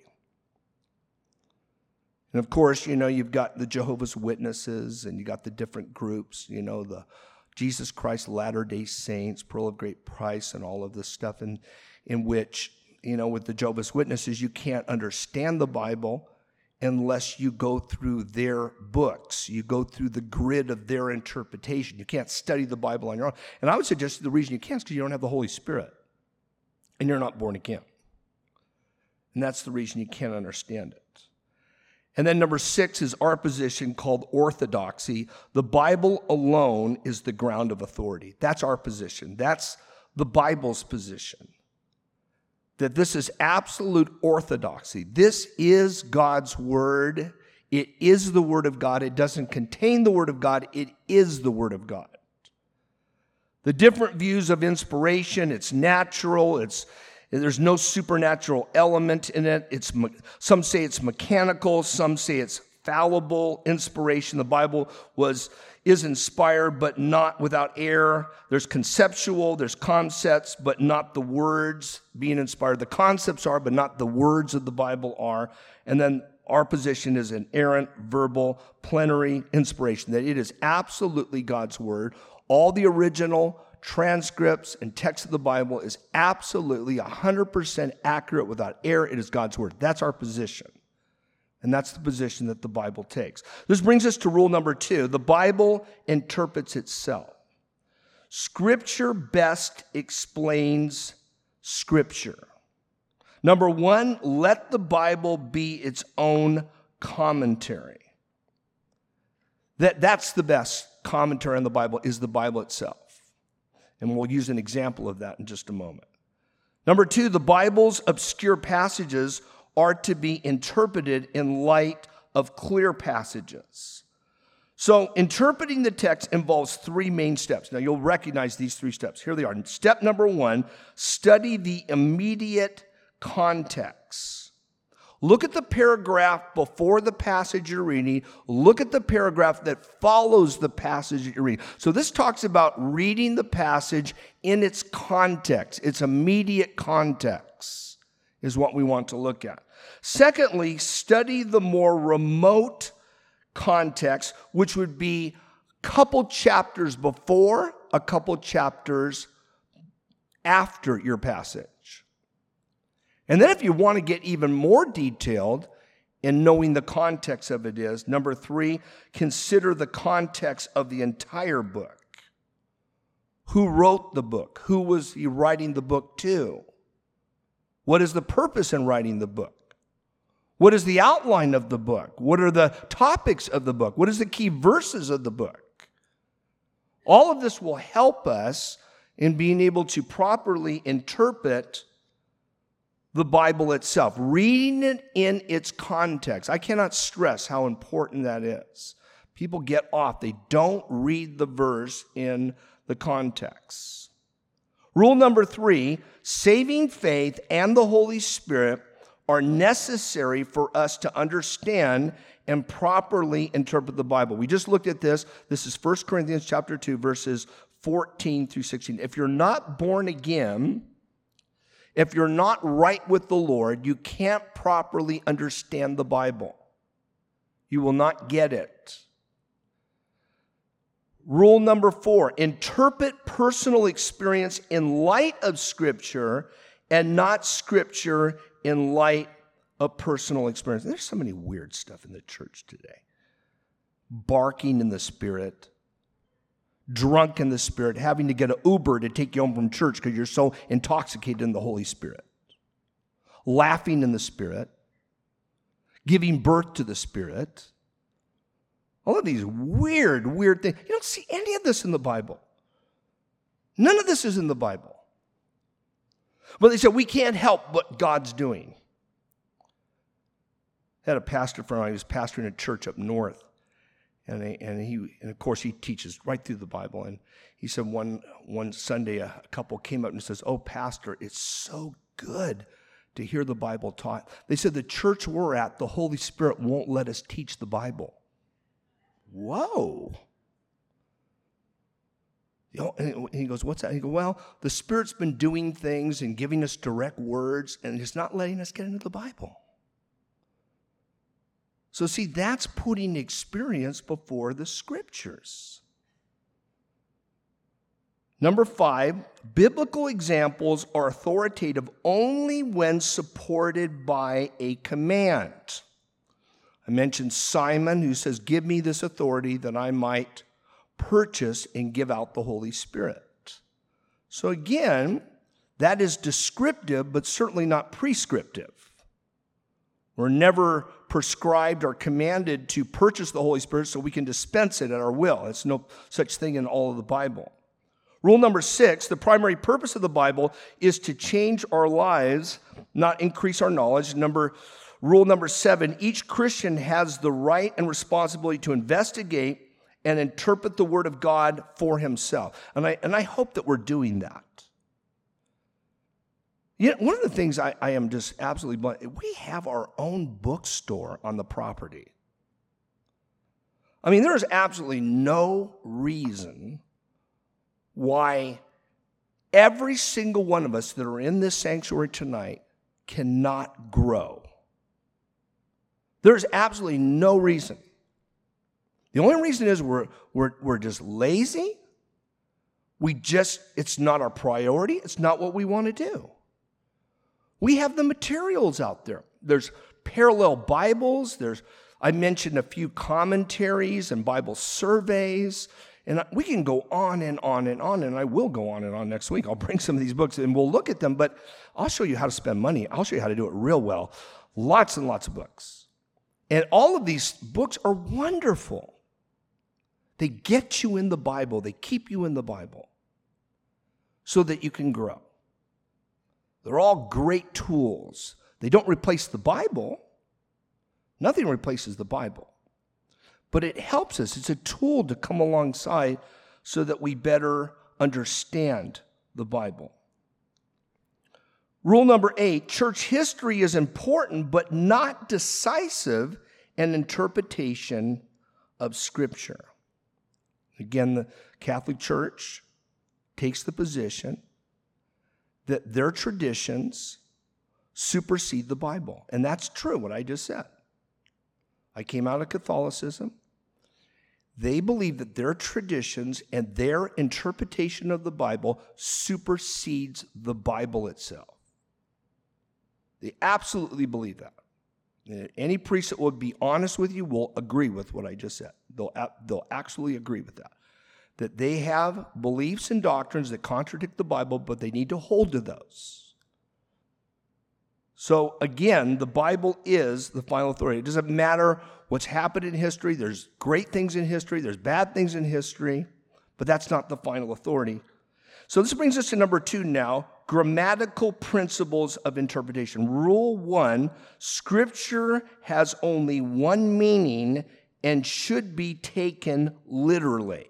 And of course, you know, you've got the Jehovah's Witnesses, and you got the different groups, you know, the Jesus Christ Latter-day Saints, Pearl of Great Price, and all of this stuff in, in which, you know, with the Jehovah's Witnesses, you can't understand the Bible unless you go through their books. You go through the grid of their interpretation. You can't study the Bible on your own. And I would suggest the reason you can't is because you don't have the Holy Spirit, and you're not born again. And that's the reason you can't understand it. And then number six is our position called orthodoxy. The Bible alone is the ground of authority. That's our position. That's the Bible's position. That this is absolute orthodoxy. This is God's Word. It is the Word of God. It doesn't contain the Word of God. It is the Word of God. The different views of inspiration, it's natural, it's there's no supernatural element in it. It's, some say it's mechanical. Some say it's fallible inspiration. The Bible was is inspired, but not without error. There's conceptual, there's concepts, but not the words being inspired. The concepts are, but not the words of the Bible are. And then our position is inerrant, verbal, plenary inspiration, that it is absolutely God's word. All the original transcripts and text of the Bible is absolutely one hundred percent accurate without error. It is God's word. That's our position. And that's the position that the Bible takes. This brings us to rule number two. The Bible interprets itself. Scripture best explains Scripture. Number one, let the Bible be its own commentary. That, that's the best commentary on the Bible, is the Bible itself. And we'll use an example of that in just a moment. Number two, the Bible's obscure passages are to be interpreted in light of clear passages. So interpreting the text involves three main steps. Now you'll recognize these three steps. Here they are. Step number one, study the immediate context. Look at the paragraph before the passage you're reading. Look at the paragraph that follows the passage that you're reading. So this talks about reading the passage in its context, its immediate context is what we want to look at. Secondly, study the more remote context, which would be a couple chapters before, a couple chapters after your passage. And then if you want to get even more detailed in knowing the context of it is, number three, consider the context of the entire book. Who wrote the book? Who was he writing the book to? What is the purpose in writing the book? What is the outline of the book? What are the topics of the book? What is the key verses of the book? All of this will help us in being able to properly interpret the Bible itself, reading it in its context. I cannot stress how important that is. People get off. They don't read the verse in the context. Rule number three, saving faith and the Holy Spirit are necessary for us to understand and properly interpret the Bible. We just looked at this. This is First Corinthians chapter two, verses fourteen through sixteen. If you're not born again, if you're not right with the Lord, you can't properly understand the Bible. You will not get it. Rule number four, interpret personal experience in light of Scripture and not Scripture in light of personal experience. There's so many weird stuff in the church today. Barking in the Spirit, drunk in the Spirit, having to get an Uber to take you home from church because you're so intoxicated in the Holy Spirit. Laughing in the Spirit, giving birth to the Spirit. All of these weird, weird things. You don't see any of this in the Bible. None of this is in the Bible. But they said, we can't help what God's doing. I had a pastor friend, he was pastoring a church up north. And, they, and he, and of course, he teaches right through the Bible. And he said one, one Sunday, a couple came up and says, "Oh, pastor, it's so good to hear the Bible taught." They said, the church we're at, the Holy Spirit won't let us teach the Bible. Whoa. You know, and he goes, "What's that?" He goes, "Well, the Spirit's been doing things and giving us direct words, and it's not letting us get into the Bible." So see, that's putting experience before the Scriptures. Number five, biblical examples are authoritative only when supported by a command. I mentioned Simon, who says, "Give me this authority that I might purchase and give out the Holy Spirit." So again, that is descriptive, but certainly not prescriptive. We're never prescribed or commanded to purchase the Holy Spirit so we can dispense it at our will. There's no such thing in all of the Bible. Rule number six, the primary purpose of the Bible is to change our lives, not increase our knowledge. Number, rule number seven, each Christian has the right and responsibility to investigate and interpret the Word of God for himself. And I, and I hope that we're doing that. You know, one of the things I, I am just absolutely blunt, we have our own bookstore on the property. I mean, there is absolutely no reason why every single one of us that are in this sanctuary tonight cannot grow. There's absolutely no reason. The only reason is we're, we're, we're just lazy. We just, it's not our priority. It's not what we want to do. We have the materials out there. There's parallel Bibles. There's, I mentioned a few commentaries and Bible surveys. And we can go on and on and on, and I will go on and on next week. I'll bring some of these books and we'll look at them, but I'll show you how to spend money. I'll show you how to do it real well. Lots and lots of books. And all of these books are wonderful. They get you in the Bible. They keep you in the Bible so that you can grow. They're all great tools. They don't replace the Bible. Nothing replaces the Bible. But it helps us. It's a tool to come alongside so that we better understand the Bible. Rule number eight, church history is important but not decisive in interpretation of Scripture. Again, the Catholic Church takes the position that their traditions supersede the Bible. And that's true, what I just said. I came out of Catholicism. They believe that their traditions and their interpretation of the Bible supersedes the Bible itself. They absolutely believe that. And any priest that would be honest with you will agree with what I just said. They'll, they'll actually agree with that. That they have beliefs and doctrines that contradict the Bible, but they need to hold to those. So again, the Bible is the final authority. It doesn't matter what's happened in history. There's great things in history. There's bad things in history, but that's not the final authority. So this brings us to number two now, grammatical principles of interpretation. Rule one, Scripture has only one meaning and should be taken literally.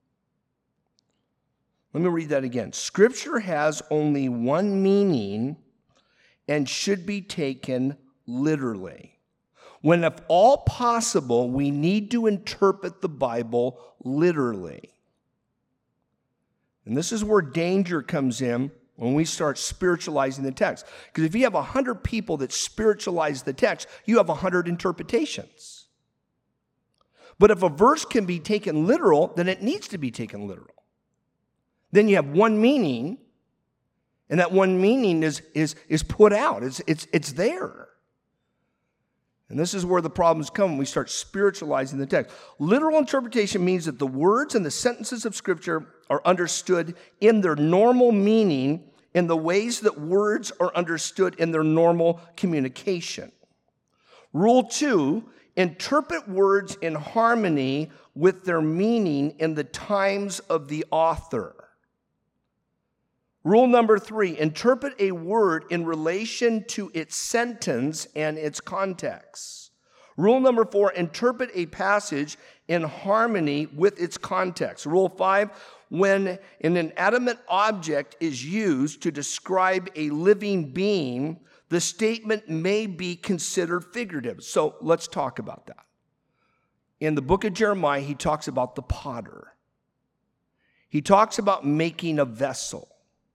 Let me read that again. Scripture has only one meaning and should be taken literally. When, if all possible, we need to interpret the Bible literally. And this is where danger comes in when we start spiritualizing the text. Because if you have one hundred people that spiritualize the text, you have one hundred interpretations. But if a verse can be taken literal, then it needs to be taken literal. Then you have one meaning, and that one meaning is, is, is put out. It's, it's, it's there. And this is where the problems come when we start spiritualizing the text. Literal interpretation means that the words and the sentences of Scripture are understood in their normal meaning in the ways that words are understood in their normal communication. Rule two, interpret words in harmony with their meaning in the times of the author. Rule number three, interpret a word in relation to its sentence and its context. Rule number four, interpret a passage in harmony with its context. Rule five, when an inanimate object is used to describe a living being, the statement may be considered figurative. So let's talk about that. In the book of Jeremiah, he talks about the potter. He talks about making a vessel.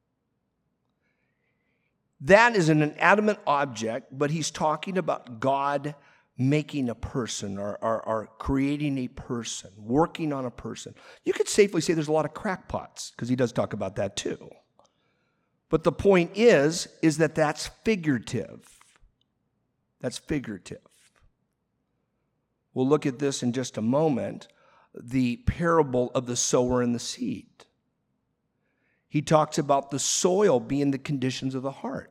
That is an inanimate object, but he's talking about God making a person or, or, or creating a person, working on a person. You could safely say there's a lot of crackpots, because he does talk about that too. But the point is, is that that's figurative. That's figurative. We'll look at this in just a moment, the parable of the sower and the seed. He talks about the soil being the conditions of the heart.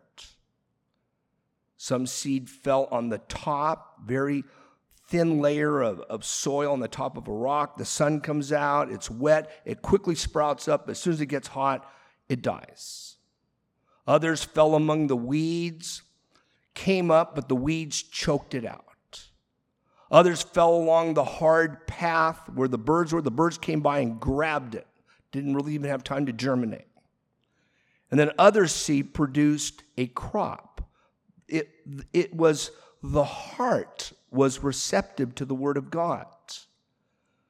Some seed fell on the top, very thin layer of, of soil on the top of a rock. The sun comes out, it's wet, it quickly sprouts up. As soon as it gets hot, it dies. Others fell among the weeds, came up, but the weeds choked it out. Others fell along the hard path where the birds were. The birds came by and grabbed it. Didn't really even have time to germinate. And then other seed produced a crop. It, it was the heart was receptive to the word of God.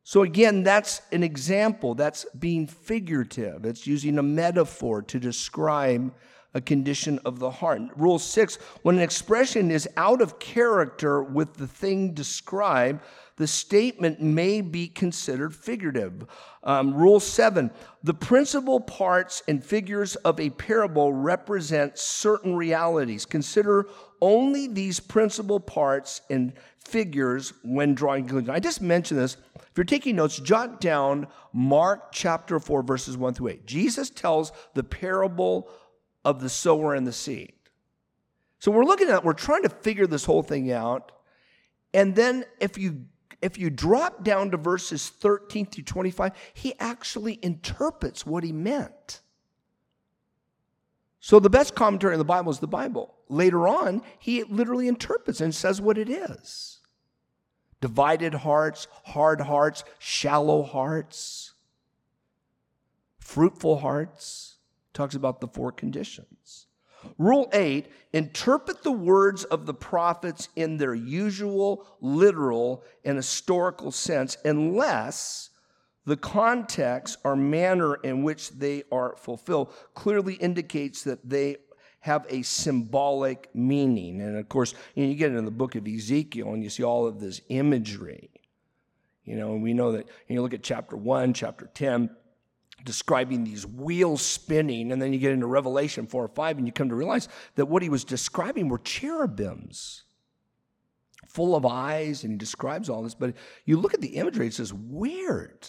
So again, that's an example. That's being figurative. It's using a metaphor to describe a condition of the heart. Rule six, when an expression is out of character with the thing described, the statement may be considered figurative. Um, rule seven, the principal parts and figures of a parable represent certain realities. Consider only these principal parts and figures when drawing conclusions. I just mentioned this. If you're taking notes, jot down Mark chapter four, verses one through eight. Jesus tells the parable of the sower and the seed. So we're looking at, we're trying to figure this whole thing out. And then if you if you drop down to verses thirteen through twenty-five, he actually interprets what he meant. So the best commentary in the Bible is the Bible. Later on, he literally interprets and says what it is. Divided hearts, hard hearts, shallow hearts, fruitful hearts. Talks about the four conditions. Rule eight, interpret the words of the prophets in their usual, literal, and historical sense unless the context or manner in which they are fulfilled clearly indicates that they have a symbolic meaning. And of course, you know, you get into the book of Ezekiel and you see all of this imagery. You know, and we know that, you look at chapter one, chapter ten, describing these wheels spinning, and then you get into Revelation four or five, and you come to realize that what he was describing were cherubims, full of eyes, and he describes all this, but you look at the imagery, it's just weird.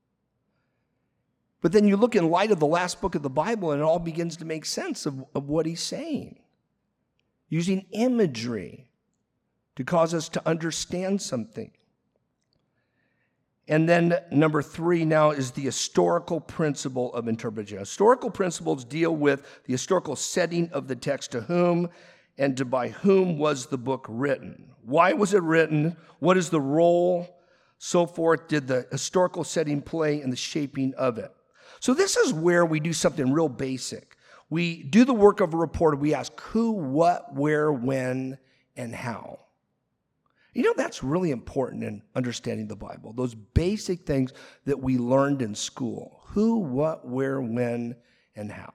But then you look in light of the last book of the Bible, and it all begins to make sense of, of what he's saying, using imagery to cause us to understand something. And then number three now is the historical principle of interpretation. Historical principles deal with the historical setting of the text, to whom and to by whom was the book written. Why was it written? What is the role, so forth, did the historical setting play in the shaping of it? So this is where we do something real basic. We do the work of a reporter. We ask who, what, where, when, and how. You know, that's really important in understanding the Bible, those basic things that we learned in school. Who, what, where, when, and how.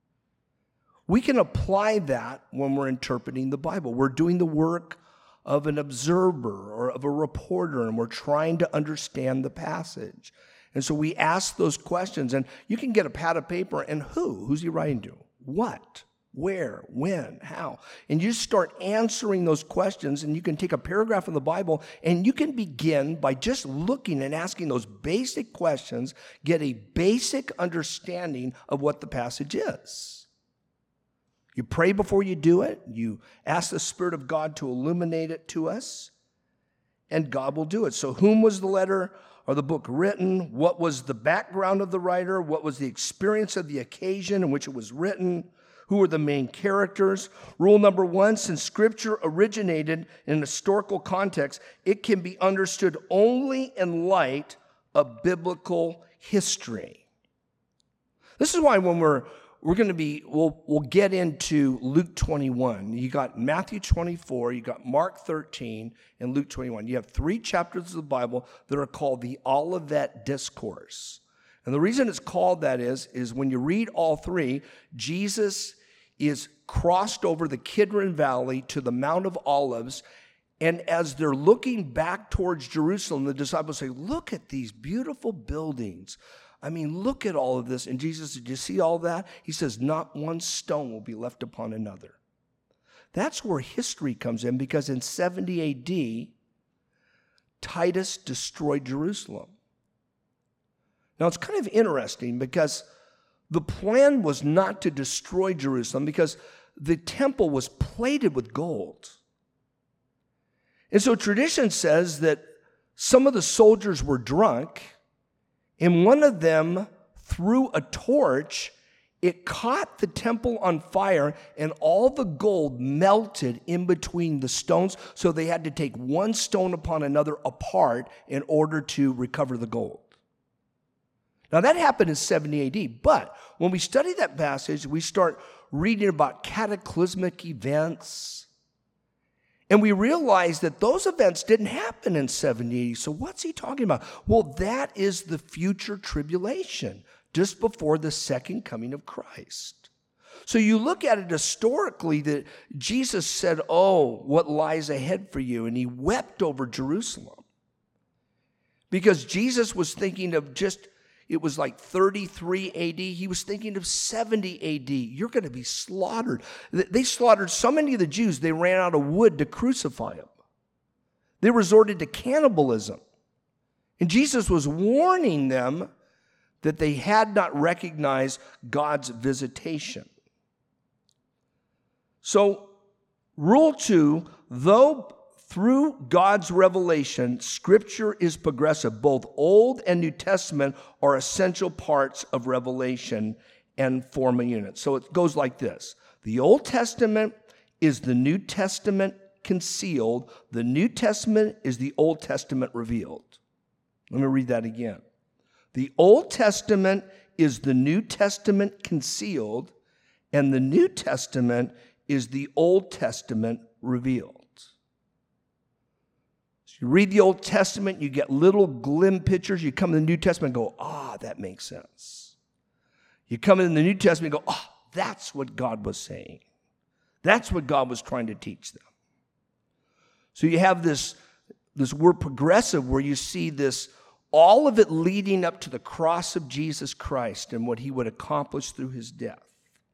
We can apply that when we're interpreting the Bible. We're doing the work of an observer or of a reporter, and we're trying to understand the passage. And so we ask those questions, and you can get a pad of paper, and who? Who's he writing to? What? Where, when, how? And you start answering those questions, and you can take a paragraph in the Bible, and you can begin by just looking and asking those basic questions, get a basic understanding of what the passage is. You pray before you do it. You ask the Spirit of God to illuminate it to us, and God will do it. So whom was the letter or the book written? What was the background of the writer? What was the experience of the occasion in which it was written? Who are the main characters? Rule number one, since Scripture originated in an historical context, it can be understood only in light of biblical history. This is why when we're we're going to be, we'll, we'll get into Luke twenty-one. You got Matthew twenty-four, you got Mark thirteen, and Luke twenty-one. You have three chapters of the Bible that are called the Olivet Discourse. And the reason it's called that is, is when you read all three, Jesus is crossed over the Kidron Valley to the Mount of Olives. And as they're looking back towards Jerusalem, the disciples say, look at these beautiful buildings. I mean, look at all of this. And Jesus, did you see all that? He says, not one stone will be left upon another. That's where history comes in, because in seventy A D, Titus destroyed Jerusalem. Now, it's kind of interesting because the plan was not to destroy Jerusalem because the temple was plated with gold. And so tradition says that some of the soldiers were drunk, and one of them threw a torch. It caught the temple on fire, and all the gold melted in between the stones, so they had to take one stone upon another apart in order to recover the gold. Now, that happened in seventy A D, but when we study that passage, we start reading about cataclysmic events. And we realize that those events didn't happen in seventy A D. So what's he talking about? Well, that is the future tribulation, just before the second coming of Christ. So you look at it historically that Jesus said, oh, what lies ahead for you? And he wept over Jerusalem. Because Jesus was thinking of just, it was like thirty-three A D. He was thinking of seventy A D. You're going to be slaughtered. They slaughtered so many of the Jews, they ran out of wood to crucify them. They resorted to cannibalism. And Jesus was warning them that they had not recognized God's visitation. So, rule two, though through God's revelation, Scripture is progressive. Both Old and New Testament are essential parts of Revelation and form a unit. So it goes like this. The Old Testament is the New Testament concealed. The New Testament is the Old Testament revealed. Let me read that again. The Old Testament is the New Testament concealed, and the New Testament is the Old Testament revealed. You read the Old Testament, you get little glim pictures. You come in the New Testament and go, ah, oh, that makes sense. You come in the New Testament and go, oh, that's what God was saying. That's what God was trying to teach them. So you have this, this word progressive where you see this, all of it leading up to the cross of Jesus Christ and what he would accomplish through his death.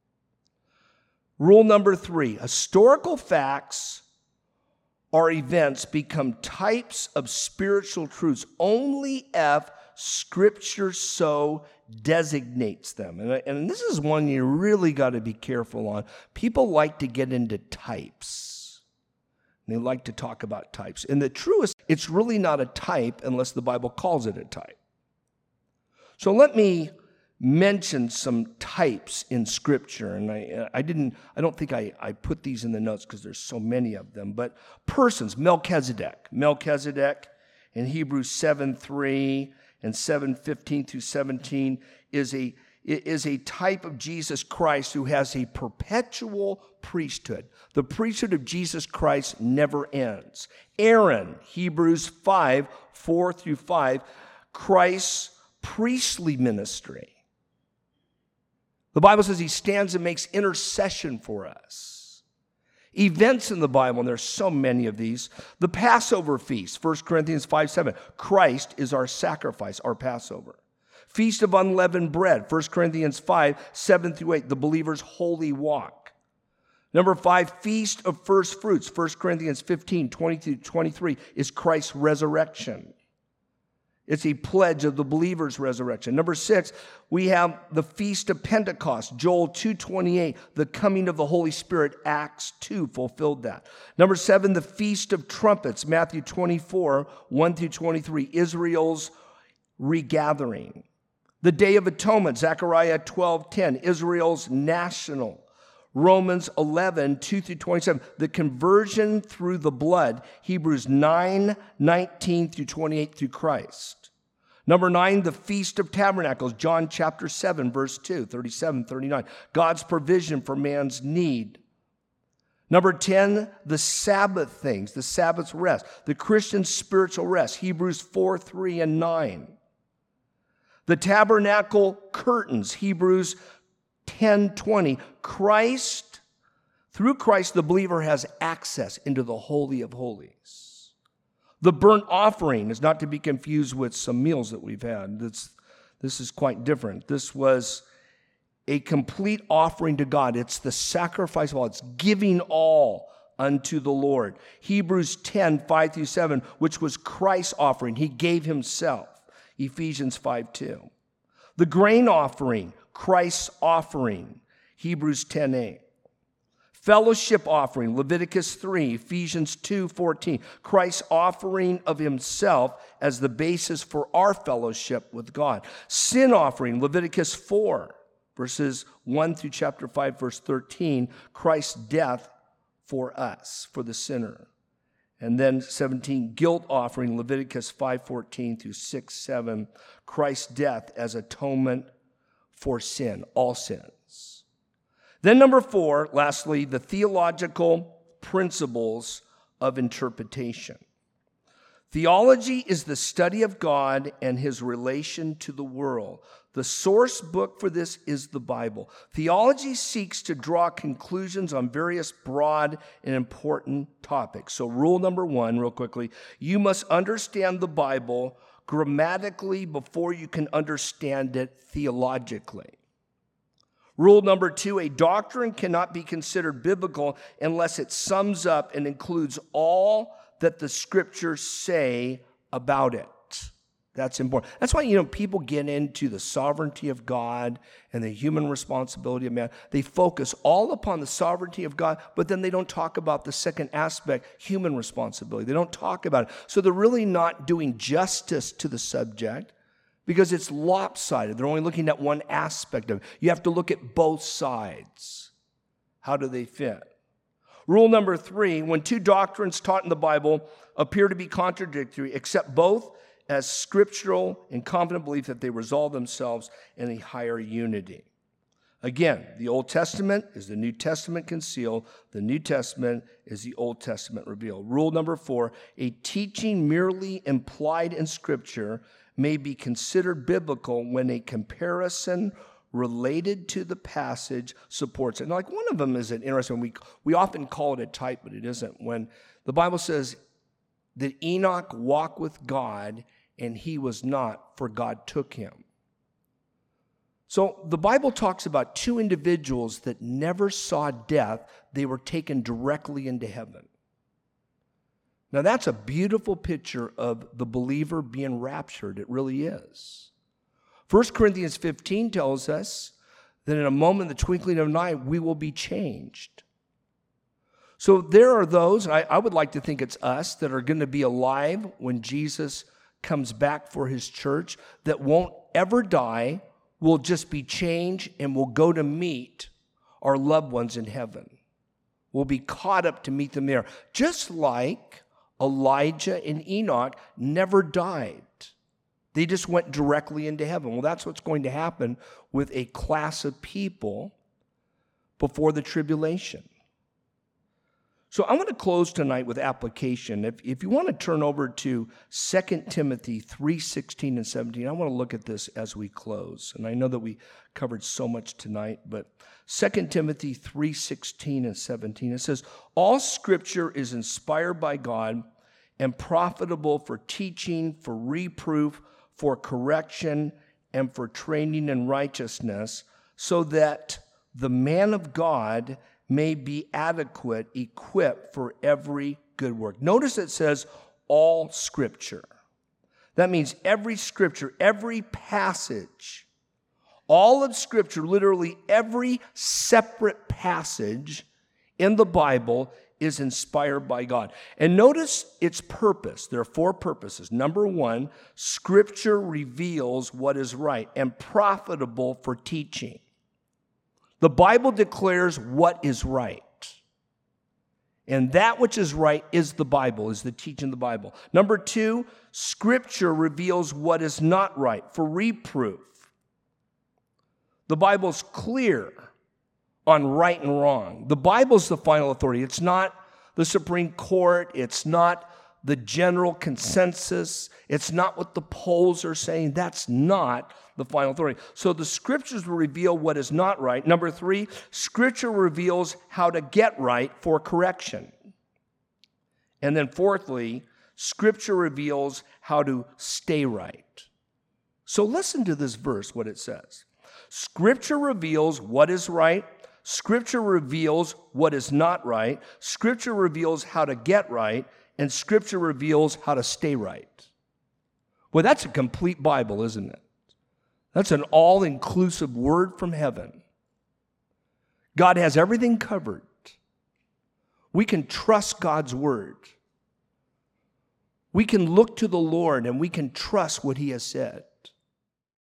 Rule number three, historical facts or events become types of spiritual truths only if Scripture so designates them. And, and this is one you really got to be careful on. People like to get into types. They like to talk about types. And the truest, it's really not a type unless the Bible calls it a type. So let me mention some types in Scripture, and I, I didn't, I don't think I, I put these in the notes because there's so many of them, but persons, Melchizedek. Melchizedek in Hebrews seven three and seven fifteen through seventeen is a, is a type of Jesus Christ who has a perpetual priesthood. The priesthood of Jesus Christ never ends. Aaron, Hebrews five four through five, Christ's priestly ministry. The Bible says he stands and makes intercession for us. Events in the Bible, and there's so many of these. The Passover feast, First Corinthians five seven. Christ is our sacrifice, our Passover. Feast of unleavened bread, First Corinthians five seven through eight. The believer's holy walk. Number five, Feast of First Fruits, First Corinthians fifteen twenty through twenty-three, is Christ's resurrection. It's a pledge of the believer's resurrection. Number six, we have the Feast of Pentecost, Joel two twenty-eight, the coming of the Holy Spirit, Acts two fulfilled that. Number seven, the Feast of Trumpets, Matthew twenty-four, one through twenty-three, Israel's regathering. The Day of Atonement, Zechariah twelve ten, Israel's national. Romans eleven, two through twenty-seven, the conversion through the blood, Hebrews nine, nineteen through twenty-eight through Christ. Number nine, the Feast of Tabernacles, John chapter seven, verse two, thirty-seven, thirty-nine, God's provision for man's need. Number ten, the Sabbath things, the Sabbath's rest, the Christian spiritual rest, Hebrews four, three, and nine. The tabernacle curtains, Hebrews ten twenty, Christ, through Christ, the believer has access into the Holy of Holies. The burnt offering is not to be confused with some meals that we've had. This, this is quite different. This was a complete offering to God. It's the sacrifice of all. It's giving all unto the Lord. Hebrews ten, five through seven, which was Christ's offering. He gave himself. Ephesians five two. The grain offering, Christ's offering, Hebrews ten eight. Fellowship offering, Leviticus three, Ephesians two fourteen. Christ's offering of himself as the basis for our fellowship with God. Sin offering, Leviticus four, verses one through chapter five, verse thirteen. Christ's death for us, for the sinner. And then seventeen, guilt offering, Leviticus five fourteen through six seven. Christ's death as atonement for sin, all sins. Then number four, lastly, the theological principles of interpretation. Theology is the study of God and his relation to the world. The source book for this is the Bible. Theology seeks to draw conclusions on various broad and important topics. So rule number one, real quickly, you must understand the Bible grammatically before you can understand it theologically. Rule number two, a doctrine cannot be considered biblical unless it sums up and includes all that the scriptures say about it. That's important. That's why, you know, people get into the sovereignty of God and the human responsibility of man. They focus all upon the sovereignty of God, but then they don't talk about the second aspect, human responsibility. They don't talk about it. So they're really not doing justice to the subject because it's lopsided. They're only looking at one aspect of it. You have to look at both sides. How do they fit? Rule number three, when two doctrines taught in the Bible appear to be contradictory, accept both as scriptural and confident belief that they resolve themselves in a higher unity. Again, the Old Testament is the New Testament concealed. The New Testament is the Old Testament revealed. Rule number four, a teaching merely implied in Scripture may be considered biblical when a comparison related to the passage supports it. And like one of them is an interesting, we, we often call it a type, but it isn't. When the Bible says that Enoch walked with God and he was not, for God took him. So the Bible talks about two individuals that never saw death. They were taken directly into heaven. Now that's a beautiful picture of the believer being raptured. It really is. First Corinthians fifteen tells us that in a moment, the twinkling of an eye, we will be changed. So there are those, I, I would like to think it's us, that are going to be alive when Jesus comes back for his church, that won't ever die, will just be changed, and will go to meet our loved ones in heaven. We'll be caught up to meet them there. Just like Elijah and Enoch never died. They just went directly into heaven. Well, that's what's going to happen with a class of people before the tribulation. So I want to close tonight with application. If, if you want to turn over to Second Timothy three sixteen and seventeen, I want to look at this as we close. And I know that we covered so much tonight, but Second Timothy three sixteen and seventeen, it says, all Scripture is inspired by God and profitable for teaching, for reproof, for correction, and for training in righteousness, so that the man of God may be adequate, equipped for every good work. Notice it says all Scripture. That means every Scripture, every passage, all of Scripture, literally every separate passage in the Bible is inspired by God. And notice its purpose. There are four purposes. Number one, Scripture reveals what is right and profitable for teaching. The Bible declares what is right. And that which is right is the Bible, is the teaching of the Bible. Number two, Scripture reveals what is not right for reproof. The Bible's clear on right and wrong. The Bible's the final authority. It's not the Supreme Court. It's not the general consensus. It's not what the polls are saying. That's not the final authority. So the Scriptures will reveal what is not right. Number three, Scripture reveals how to get right for correction. And then fourthly, Scripture reveals how to stay right. So listen to this verse, what it says. Scripture reveals what is right. Scripture reveals what is not right. Scripture reveals how to get right. And Scripture reveals how to stay right. Well, that's a complete Bible, isn't it? That's an all-inclusive word from heaven. God has everything covered. We can trust God's word. We can look to the Lord and we can trust what he has said.